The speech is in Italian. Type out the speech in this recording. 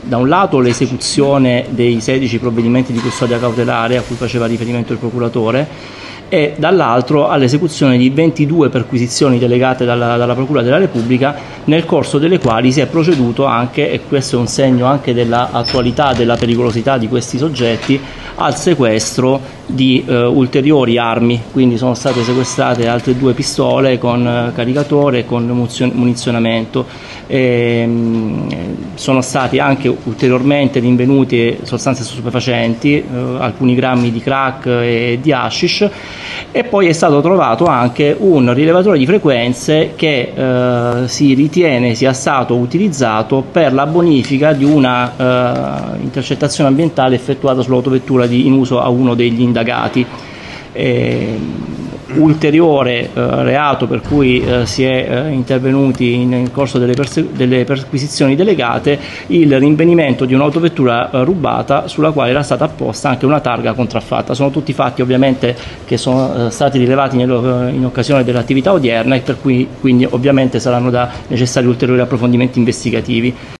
da un lato l'esecuzione dei 16 provvedimenti di custodia cautelare a cui faceva riferimento il procuratore e dall'altro all'esecuzione di 22 perquisizioni delegate dalla Procura della Repubblica, nel corso delle quali si è proceduto anche, e questo è un segno anche dell'attualità, della pericolosità di questi soggetti, al sequestro di ulteriori armi. Quindi sono state sequestrate altre 2 pistole con caricatore e con munizionamento. Sono stati anche ulteriormente rinvenuti sostanze stupefacenti, alcuni grammi di crack e di hashish, e poi è stato trovato anche un rilevatore di frequenze che si ritiene sia stato utilizzato per la bonifica di una intercettazione ambientale effettuata sull'autovettura in uso a uno degli indagati. Ulteriore reato per cui si è intervenuti nel corso delle perquisizioni delegate, il rinvenimento di un'autovettura rubata sulla quale era stata apposta anche una targa contraffatta. Sono tutti fatti ovviamente che sono stati rilevati in occasione dell'attività odierna e per cui quindi ovviamente saranno necessari ulteriori approfondimenti investigativi.